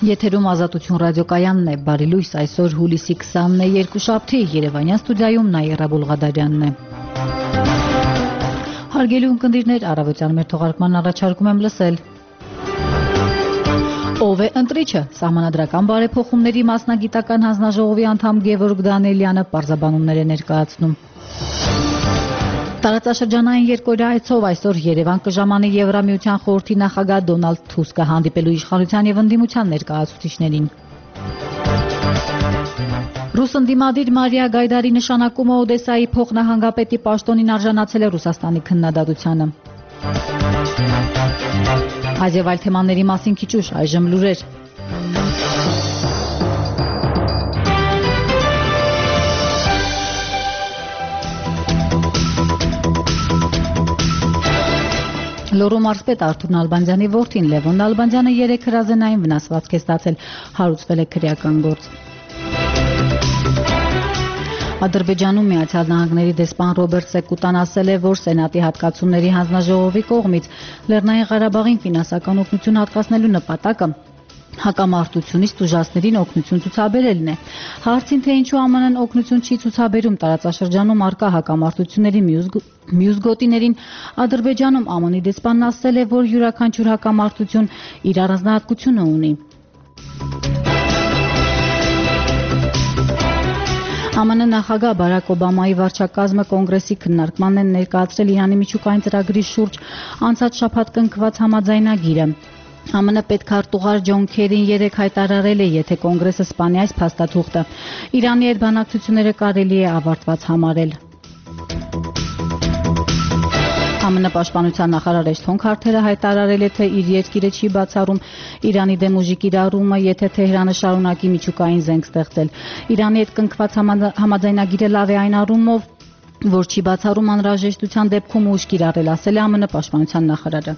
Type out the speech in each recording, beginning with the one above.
Եթերում Ազատություն ռադիոկայանն է, բարի լույս, այսօր հուլիսի 20-ն է, երկուշաբթի, Երևանյան ստուդիայում Նաիրա Բուլղադարյանն է։ Հարգելի ունկնդիրներ, առավոտյան մեր թողարկման առաջարկում եմ լսել։ Ով է ընտրիչը, Սահմանադրական բարեփոխումների մասնագիտական հանձնաժողովի անդամ Գևորգ Դանիելյանը պարզաբանումներ է ներկայացնում։ Տարածաշրջանային երկօրյա այցով այսօր Երևան կժամանի Եվրամիության խորհրդի նախագահ Դոնալդ Թուսկը հանդիպելու իշխանության եւ ընդդիմության ներկայացուցիչներին։ Ռուս ընդդիմադիր Մարիա Գայդարի նշանակումը Օդեսայի փոխնահանգապետի պաշտոնին արժանացել է Ռուսաստանի քննադատությանը։ Այս եւ այլ թեմաների մասին քիչ ուշ, այժմ լուրեր։ Լոռու մարզպետ Արթուր Նալբանդյանի որդին Լևոն Նալբանդյանը 3 հրազենային վնասվածք է ստացել, հարուցվել է քրեական գործ։ Ադրբեջանում Միացյալ Նահանգների դեսպան Ռոբերտ Սեկուտան ասել է, որ Սենատի հատկացումների հանձնաժողովի կողմից Լեռնային Ղարաբաղին ֆինանսական օգնություն հատկացնելու նպատակը հակամարտությունից տուժածներին օգնություն ցուցաբերելն է։ Հարցին, թե ինչու ԱՄՆ-ն օգնություն չի ցուցաբերում տարածաշրջանում առկա հակամարտությունների մյուս գոտիներին, Ադրբեջանում ԱՄՆ-ի դեսպանն ասել է, որ յուրաքանչյուր հակամարտություն իր առանձնահատկությունը ունի։ ԱՄՆ նախագահ Բարակ Օբամայի վարչակազմը կոնգրեսի քննարկմանն են ներկայացրել Իրանի միջուկային ծրագրի շուրջ անցած շաբաթ կնքված համաձայնագիրը։ ԱՄՆ պետքարտուղար Ջոն Քերին 3 հայտարարել է, եթե կոնգրեսը սպանի այս փաստաթուղթը, Իրանի հետ բանակցությունները կարելի է ավարտված համարել։ ԱՄՆ պաշտպանության նախարար Էշթոն Քարթերը հայտարարել է, թե իր երկիրը չի բացառում Իրանի դեմ ուժի կիրառումը, եթե Թեհրանը շարունակի միջուկային զենք ստեղծել։ Իրանի հետ կնքված համաձայնագիրը լավ է այն առումով, որ չի բացառում անհրաժեշտության դեպքում ուժ կիրառել, ասել է ԱՄՆ պաշտպանության նախարարը։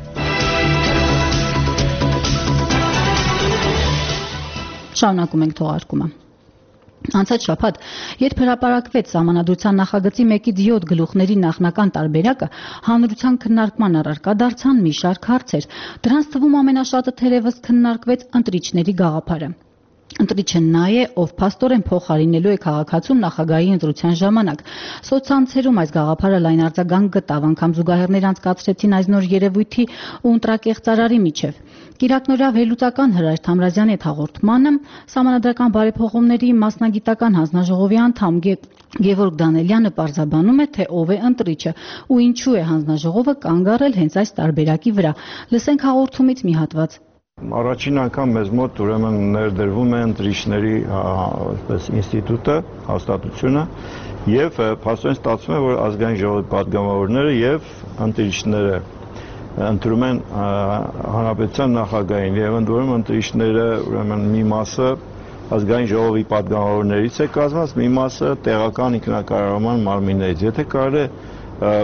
Շարունակում ենք թողարկումը։ Անցած շաբաթ, երբ հրապարակվեց Սահմանադրության նախագծի 1-ից 7 գլուխների նախնական տարբերակը, հանրության քննարկման առարկա դարձան մի շարք հարցեր։ Դրանց թվում ամենաշատը թերևս քննարկվեց ընտրիչների գաղափարը։ Ընտրիչը նա է, ով փաստորեն փոխարինելու է քաղաքացում նախագահի ընտրության ժամանակ։ Սոցցանցերում այս գաղափարը լայն արձագանք գտավ, անգամ զուգահեռներ անցկացրեցին այս նոր երևույթի ու ընտրակեղծարարի միջև։ Կիրակնօրյա վերլուծական Հրայր Թամրազյանի հետ հաղորդմանը Սահմանադրական բարեփոխումների մասնագիտական հանձնաժողովի անդամ Գևորգ Դանիելյանը պարզաբանում է, թե ով է ընտրիչը ու ինչու է հանձնաժողովը կանգ առել հենց այս տարբերակի վրա։ Լսենք հաղորդումից մի հատված։ Առաջին անգամ մեզ մոտ ուրեմն ներդրվում է ընտրիչների ինստիտուտը, հաստատությունը եւ փաստորեն ստացվում է, որ ազգային ժողովի պատգամավորները եւ ընտրիչները ընտրում են հանրապետության նախագահին եւ ընդ որում ընտրիչները ուրեմն մի մասը ազգային ժողովի պատգամավորներից է կազմված, մի մասը տեղական ինքնակառավարման մարմիններից։ Եթե կարելի է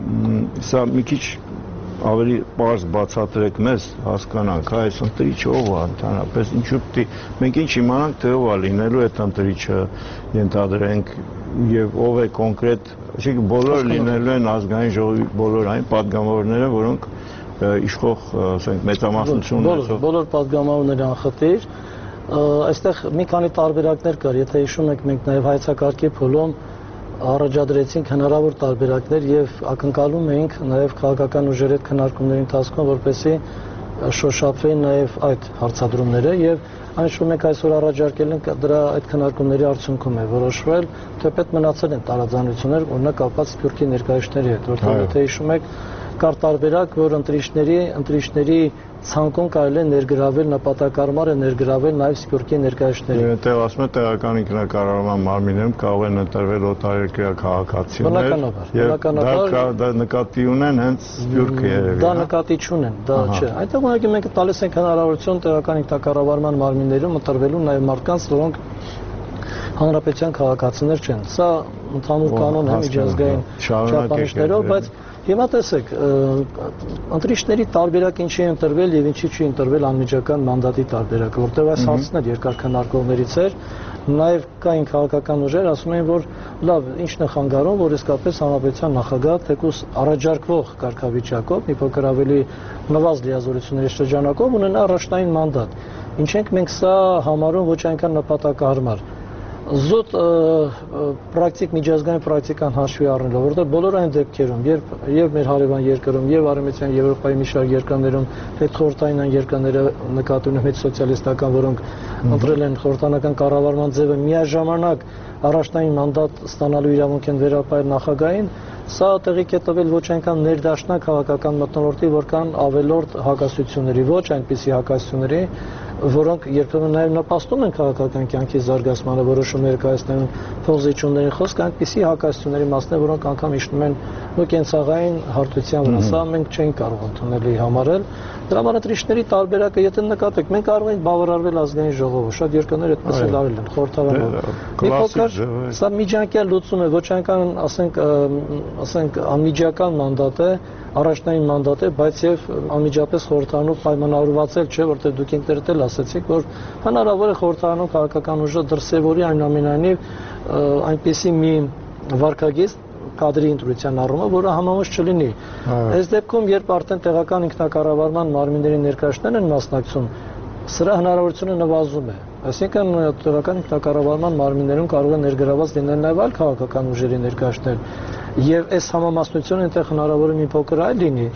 սա մի քիչ ավելի պարզ բացատրեք մեզ, հասկանանք, այս ընտրիչը ով է ընդհանրապես, ինչու պիտի մենք ինչ իմանանք, թե ով է լինելու այդ ընտրիչը, ենթադրենք, եւ ով է կոնկրետ, այսինքն բոլորը լինելու են ազգային ժողովի բոլոր այն պատգամավորները, որոնք իշխող, ասենք, մեծամասնություն ունեցող բոլոր պատգամավորները անխտիր, այստեղ մի քանի տարբերակներ կար, եթե հիշում եք, մենք նաեւ հայեցակարգի փուլում առաջադրեցինք հնարավոր տարբերակներ եւ ակնկալում էինք նաեւ քաղաքական ուժերի հետ քննարկումների ընթացքում, որպեսզի շոշափվեին նաեւ այդ հարցադրումները եւ այն ինչ որ մենք այսօր առաջարկել ենք, դրա այդ քննարկումների արդյունքում է որոշվել, թեպետ մնացել են տարաձայնություններ, օրինակ կապված Սփյուռքի ներկայացուցիչների հետ, որտեղ եթե հիշում եք, կար տարբերակ, որ ընտրիչների ցանկում կարելի է ներգրավել նպատակարարը ներգրավել նաև Սփյուռքի ներկայացուցիչների։ Այդտեղ ասում է տեղական ինքնակառավարման մարմիններում կարող են ընտրվել օտարերկրյա քաղաքացիներ։ Բնականաբար դա նկատի ունեն հենց Սփյուռքը երևի։ Դա նկատի չունեն, դա չէ։ Այդտեղ ուղղակի մենք տալիս ենք հնարավորություն տեղական ինքնակառավարման մարմիններում ընտրվելու նաև մարդկանց, որոնք հանրապետության քաղաքացիներ չեն։ Սա ընդհանուր կանոն է միջազգային չափանիշներով, բայց Հիմա տեսեք, ընտրիչների տարբերակ ինչի է ընտրվել եւ ինչի չի ընտրվել անմիջական մանդատի տարբերակը, որտեղ այս հարցն էր երկար քննարկողներից էր, նաեւ կային քաղաքական ուժեր, ասում էին, որ լավ, ինչն է խանգարում, որ իսկապես հանրապետության նախագահ թեկուզ առաջարկվող կարգավիճակով մի փոքր ավելի նվազ լիազորությունների շրջանակով ունենա առաջնային մանդատ։ Ինչ ենք մենք սա համարում ոչ այնքան նպատակահարմար։ Զուտ պրակտիկ միջազգային պրակտիկան հաշվի առնելով, որտեղ բոլոր այն դեպքերում, երբ մեր հարևան երկրում, եւ Արևմտյան Եվրոպայի մի շարք երկրներում հետխորհրդային երկրները նկատի ունեմ հետսոցիալիստական, որոնք ընտրել են խորհրդանական կառավարման ձևը միաժամանակ առաջնային մանդատ ստանալու իրավունք են վերապայել նախագահին, սա տեղիք է տվել ոչ այնքան ներդաշնակ քաղաքական մթնոլորտի, որքան ավելորդ հակասությունների, ոչ այնպիսի հակասությունների, որոնք երբեմն նաև նպաստում են քաղաքական կյանքի զարգացմանը, որոշումներ կայացնելու փոխզիջումների խոսքը այնպիսի հակասությունների մասն է, որոնք անգամ իջնում են կենցաղային հարթության վրա։ Սա մենք չենք կարող ընդունելի համարել։ Դրա համար ընտրիչների տարբերակը, եթե նկատեք, մենք կարող ենք բավարարվել ազգային ժողովը, շատ երկրներ այդպես էլ արել են, խորհրդարանում։ Մի փոքր սա միջանկյալ լուծում է, ոչ այնքան ասենք անմիջական մանդատ է, առաջնային մանդատ է, բայց եւ անմիջապես խորհրդարանում պայմանավորված էլ չէ, որտեղ դուք ինքներդ էլ ասացիք, որ հնարավոր է խորհրդարանում քաղաքական ուժը դրսևորի այնուամենայնիվ այնպիսի մի վարկագիծ կադրի ընտրության առումով, որը համամուտ չլինի։ Այս դեպքում, երբ արդեն տեղական ինքնակառավարման մարմինների ներկայացնեն են մասնակցում, սրա հնարավորությունը նվազում է։ Այսինքն տեղական ինքնակառավարման մարմիններում կարող է ներգրաված լինել նաև այլ քաղաքական ուժերի ներկայացնել, եւ այս համամասնությունը այնտեղ հնարավոր է մի փոքր այլ լինի։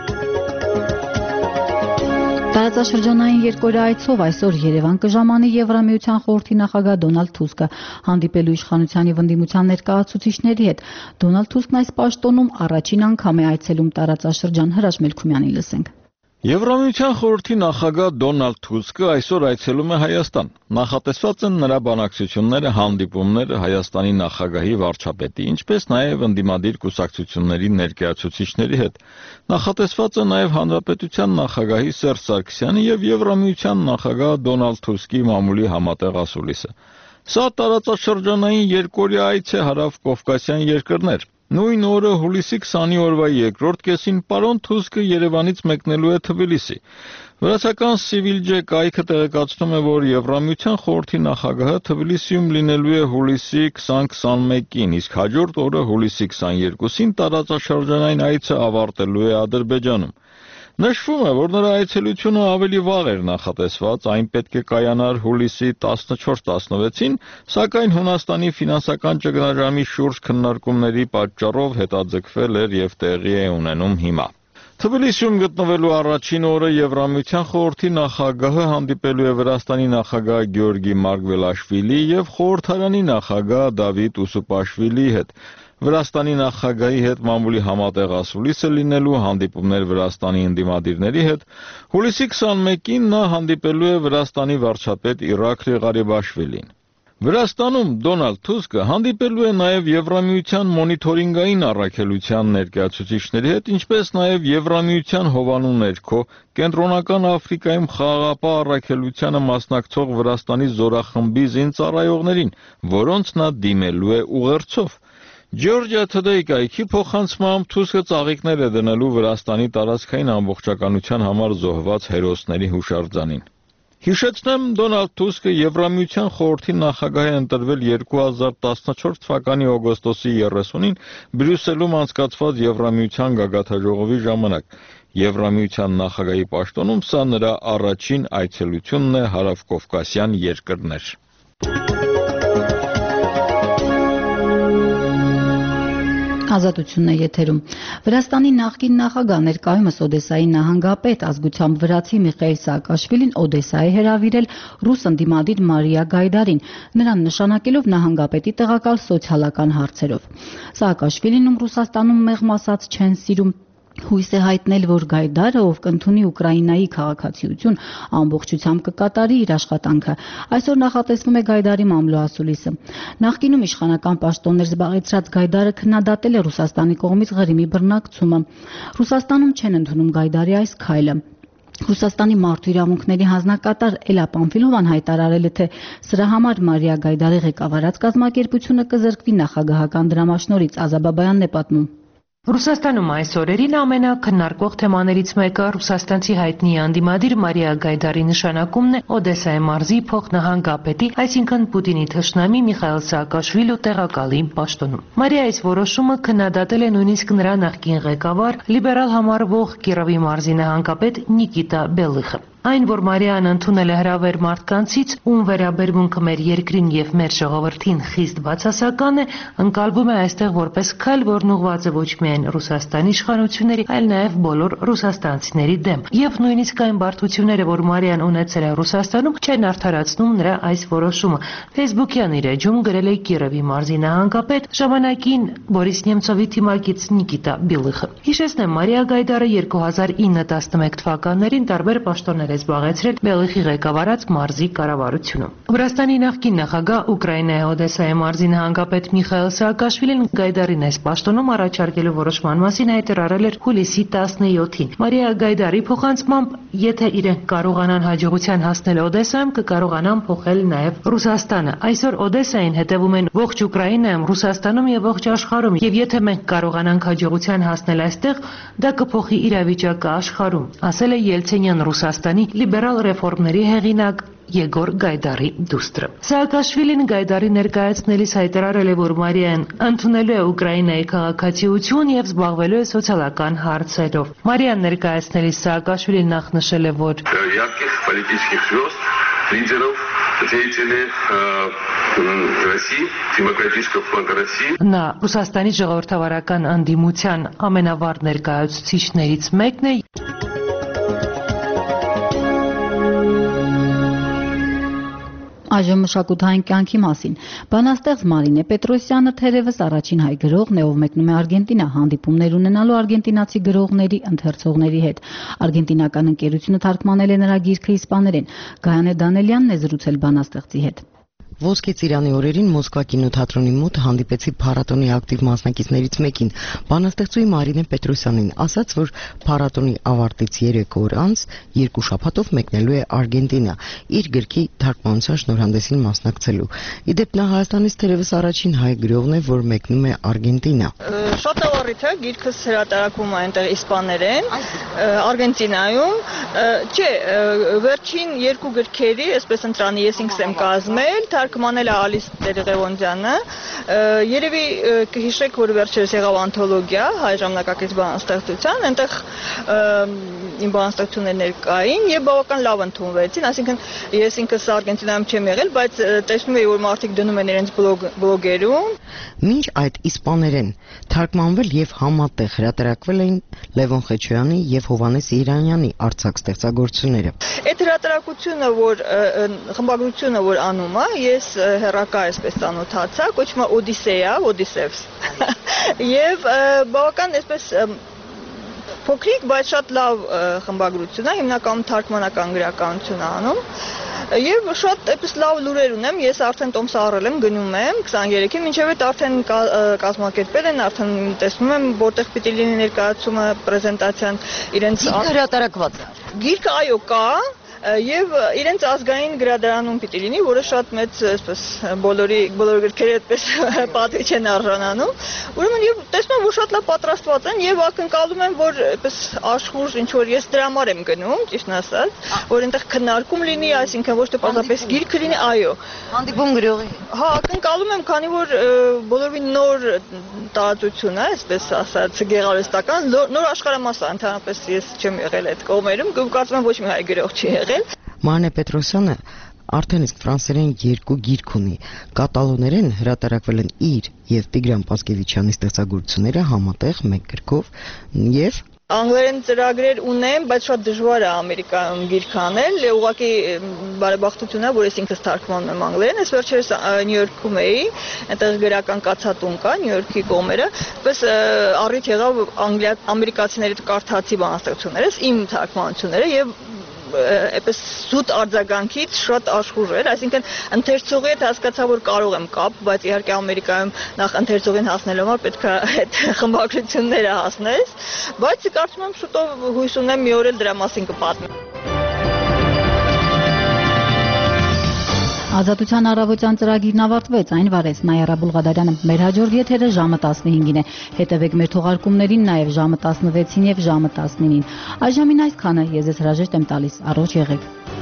Տարածաշրջանային երկօրյա այցով այսօր Երևան կժամանի Եվրամիության խորհրդի նախագահ Դոնալդ Թուսկը, հանդիպելու իշխանության եւ ընդդիմության ներկայացուցիչների հետ։ Դոնալդ Թուսկն այս պաշտոնում առաջին անգամ է այցելում տարածաշրջան, Հրաչ Մելքումյանին լսենք։ Եվրամիության խորհրդի նախագահ Դոնալդ Թուսկը այսօր այցելում է Հայաստան։ Նախատեսված են նրա բանակցությունները, հանդիպումները Հայաստանի նախագահի, վարչապետի, ինչպես նաև ընդդիմադիր կուսակցությունների ներկայացուցիչների հետ։ Նախատեսված է նաև Հանրապետության նախագահի Սերժ Սարգսյանի եւ Եվրամիության նախագահ Դոնալդ Թուսկի մամուլի համատեղ ասուլիսը։ Սա տարածաշրջանային երկօրյա այց է հարավ-կովկասյան երկրներ։ Նույն օրը հուլիսի 20-ի օրվա երկրորդ կեսին պարոն Թուսկը Երևանից մեկնելու է Թբիլիսի։ Վրացական Սիվիլջե կայքը տեղեկացնում է, որ Եվրամիության խորհրդի նախագահը Թբիլիսիում լինելու է հուլիսի 20-21-ին, իսկ հաջորդ օրը հուլիսի 22-ին տարածաշրջանային այցը ավարտելու է Ադրբեջանում։ Նշվում է, որ նրա այցելությունը ավելի վաղ էր նախատեսված, այն պետք է կայանար հուլիսի 14-16-ին, սակայն Հունաստանի ֆինանսական ճգնաժամի շուրջ քննարկումների պատճառով հետաձգվել էր եւ տեղի է ունենում հիմա։ Թբիլիսիում գտնվելու առաջին օրը Եվրամիության խորհրդի նախագահը հանդիպելու է Վրաստանի նախագահ Գեորգի Մարգվելաշվիլի եւ խորհրդարանի նախագահ Դավիթ Ուսուպաշվիլիի հետ։ Վրաստանի նախագահի հետ մամուլի համատեղ ասուլիսը լինելու, հանդիպումներ Վրաստանի ընդդիմադիրների հետ։ Հուլիսի 21-ին նա հանդիպելու է Վրաստանի վարչապետ Իրաքլի Ղարիբաշվիլին։ Վրաստանում Դոնալդ Թուսկը հանդիպելու է նաև Եվրամիության մոնիթորինգային առաքելության ներկայացուցիչների հետ, ինչպես նաև Եվրամիության հովանու ներքո Կենտրոնական Աֆրիկայում խաղաղապահ առաքելությանը մասնակցող Վրաստանի զորախմբի զինծառայողներին, որոնց նա դիմելու է ուղերձով։ Georgia Today կայքի փոխանցմամբ Թուսկը ծաղիկներ է դնելու Վրաստանի տարածքային ամբողջականության համար զոհված հերոսների հուշարձանին։ Հիշեցնեմ, Դոնալդ Թուսկը Եվրամիության խորհրդի նախագահ է ընտրվել 2014 թվականի օգոստոսի 30-ին Բրյուսելում անցկացված Եվրամիության գագաթնաժողովի ժամանակ։ Եվրամիության նախագահի պաշտոնում սա նրա առաջին այցելությունն է հարավկովկասյան երկրներ։ Ազատությունն է եթերում։ Վրաստանի նախկին նախագահ, ներկայումս Օդեսայի նահանգապետ, ազգությամբ վրացի Միխայիլ Սաակաշվիլին Օդեսա է հրավիրել ռուս ընդդիմադիր Մարիա Գայդարին, նրան նշանակելով նահանգապետի տեղակալ սոցիալական հարցերով։ Սաակաշվիլին, ում Ռուսաստանում մեղմ ասած չեն սիրում, հույս է հայտնել, որ Գայդարը, ով կընդունի Ուկրաինայի քաղաքացիություն, ամբողջությամբ կկատարի իր աշխատանքը։ Այսօր նախատեսվում է Գայդարի մամլո ասուլիսը։ Նախկինում իշխանական պաշտոններ զբաղեցրած Գայդարը քննադատել է Ռուսաստանի կողմից Ղրիմի բռնակցումը։ Ռուսաստանում չեն ընդունում Գայդարի այս քայլը։ Ռուսաստանի մարդու իրավունքների հանձնակատար Էլա Պամֆիլովան հայտարարել է, թե սրա համար Մարիա Գայդարի ղեկավարած կազմակերպությունը կզրկվի նախագահական դրամաշնորհից, Ազա Բաբայանն է պատմում։ Ռուսաստանում այս օրերին ամենաքննարկվող թեմաներից մեկը ռուսաստանցի հայտնի անդիմադիր Մարիա Գայդարի նշանակումն է Օդեսայի մարզի փոխնահանգապետի, այսինքն Պուտինի թշնամի Միխայիլ Սաակաշվիլու տեղակալի պաշտոնում։ Մարիայից որոշումը քննադատել է նույնիսկ նրա նախկին ղեկավար, լիբերալ համարվող Կիրովի մարզի նահանգապետ Նիկիտա Բելիխը։ Այն, որ Մարիան ընդունել է հրավեր մարդկանցից, ում վերաբերմունքը մեր երկրին եւ մեր ժողովրդին խիստ բացասական է, ընկալվում է այստեղ որպես քայլ, որն ուղղված է ոչ միայն Ռուսաստանի իշխանությունների, այլ նաեւ բոլոր ռուսաստանցիների դեմ։ Եվ նույնիսկ այն բարդությունները, որ Մարիան ունեցել է Ռուսաստանում, չեն արդարացնում նրա այս որոշումը։ Facebook-յան իր էջում գրել է Կիրովի մարզի նահանգապետ, ժամանակին Բորիս Նեմցովի թիմակից Նիկիտա Բելիխը։ Հիշեցնեմ, Մարիա Գայդարը 2009-11 թվականներին տարբեր պաշտոններ զբաղեցրել Բելիխի ղեկավարած մարզի կառավարությունում։ Վրաստանի նախկին նախագահ Ուկրաինայի Օդեսայի մարզի նահանգապետ Միխայիլ Սաակաշվիլին Գայդարին այս պաշտոնում առաջարկելու որոշման մասին հայտարարել էր հուլիսի 17-ին։ Մարիա Գայդարի փոխանցմամբ, եթե իրենք կարողանան հաջողության հասնել Օդեսայում, կկարողանան փոխել նաև Ռուսաստանը։ Այսօր Օդեսային հետևում են ողջ Ուկրաինայում, Ռուսաստանում եւ ողջ աշխարհում, եւ եթե մենք կարողանանք հաջողության հասնել այստեղ, դա կփոխի իրավիճակը աշխարհում, ասել է Ելցինյան Ռուսաստանի լիբերալ ռեֆորմների հեղինակ Եգոր Գայդարի դուստրը։ Սաակաշվիլին Գայդարի ներկայացնելիս հայտարարել է, որ Մարիան ընդունելու է Ուկրաինայի քաղաքացիություն եւ զբաղվելու է սոցիալական հարցերով։ Մարիան ներկայացնելիս Սաակաշվիլին նախ նշել է, որ նա Ռուսաստանի ժողովրդավարական անդիմության ամենավառ ներկայացուցիչներից մեկն է։ Այժմ մշակութային կյանքի մասին։ Բանաստեղծ Մարինե Պետրոսյանը թերևս առաջին հայ գրողն է, ով մեկնում է Արգենտինա հանդիպումներ ունենալու արգենտինացի գրողների, ընթերցողների հետ։ Արգենտինական ընկերությունը թարգմանել է նրա գիրքը իսպաներեն։ Գայանե Դանելյանն է զրուցել բանաստեղծի հետ։ Ոսկե ծիրանի օրերին Մոսկվա կինոթատրոնի մոտ հանդիպեցի փառատոնի ակտիվ մասնակիցներից մեկին, բանաստեղծուհի Մարինե Պետրոսյանին, ասաց, որ փառատոնի ավարտից 3 օր անց 2 շաբաթով մեկնելու է Արգենտինա, իր գրքի թարգմանության շնորհանդեսին մասնակցելու։ Իդեպ նա Հայաստանից թերևս առաջին հայ գրողն է, որ մեկնում է Արգենտինա։ Շատ ավառիթ է, գիրքս հրատարակվում է այնտեղ իսպաներեն, Արգենտինայում։ Չէ, վերջին 2 գրքերի, այսպես ընտրանի ես ինքս եմ կազմել, թարգմանել է Ալիս Տերեղևոնդյանը, երևի կհիշեք, որ վերջերս եղավ անթոլոգիա հայ ժամանակակից բանաստեղծության, այնտեղ իմ բանաստեղծություններն կային եւ բավական լավ ընդունվեցին, այսինքն ես ինքս Արգենտինայում չեմ եղել, բայց տեսնում եի, որ մարդիկ դնում են իրենց բլոգերում։ Մինչ այդ իսպաներեն թարգմանվել եւ համատեղ հրատարակվել էին Լևոն Խեչոյանի եւ Հովհաննես Իրանյանի արձակ ստեղծագործությունները։ Այդ հրատարակությունը, որ խմբագրությունը, որ անում է, ես հեռակա այսպես ծանոթացա, կոչվում է Օդիսեյա, Օդիսևս։ Եւ բավական այսպես փոքրիկ, բայց շատ լավ խմբագրություն է, հիմնականում թարգմանական գրականություն է անում։ Եվ շատ այդպես լավ լուրեր ունեմ, ես արդեն տոմսը առել եմ, գնում եմ 23-ին, մինչև այդ արդեն կազմակերպել են, արդեն տեսնում եմ, որտեղ պիտի լինի ներկայացումը, պրեզենտացիան, իրենց հրատարակված է։ Գիրքը այո կա, եւ իրենց ազգային գրադարանում պիտի լինի, որը շատ մեծ, այսպես բոլոր գրքերը այդպես պատվի չեն արժանանում։ Ուրեմն եւ տեսնում եմ, որ շատ լավ պատրաստված են եւ ակնկալում եմ, որ այդպես աշխուժ ինչ որ ես դրամար եմ գնում, ճիշտն ասած, որ այնտեղ քննարկում լինի, այսինքն ոչ թե պարզապես գիրքը լինի, այո։ Հանդիպում գրողի։ Հա, ակնկալում եմ, քանի որ բոլորովին նոր տարածություն է, այսպես ասած, գեղարվեստական, նոր աշխարհամաս է, ընդհանրապես ես չեմ եղել այդ կողմերում, կարծում եմ ոչ մի հայ գրող չի եղել։ Մարինե Պետրոսյանը արդեն իսկ ֆրանսերեն 2 գիրք ունի, կատալոներեն հրատարակվել են իր եւ Տիգրան Պասկևիչյանի ստեղծագործությունները համատեղ մեկ գրքով եւ անգլերեն ծրագրեր ունեմ, բայց շատ դժվար է Ամերիկայում գիրք անել, ուղղակի բարեբախտություն է, որ ես ինքս թարգմանում եմ անգլերեն, ես վերջերս Նյու Յորքում էի, այնտեղ գրական կացատուն կա Նյու Յորքի կողմերը, պես առիթ եղավ ամերիկացիների կարդացի բանաստեղծություններս, իմ թարգմանությունները եւ այպես զուտ արձագանքից շատ աշխուժ էր, այսինքն ընթերցողի հետ հասկացա, որ կարող եմ կապ, բայց իհարկե Ամերիկայում նախ ընթերցողին հասնելու համար պետք է այդ խմբագրությունները հասնես, բայց կարծում եմ շուտով հույս ունեմ մի օր էլ դրա մասին կպատմեմ։ Ազատության առավոտյան ծրագիրն ավարտվեց, այն վարեց Նայարա Բուլղադարյանը։ Մեր հաջորդ եթերը ժամը 15-ին է։ Հետևեք մեր թողարկումներին նաև ժամը 16-ին եւ ժամը 19-ին։ Այժմին այսքանը, ես ձեզ հրաժեշտ եմ տալիս, առողջ եղեք։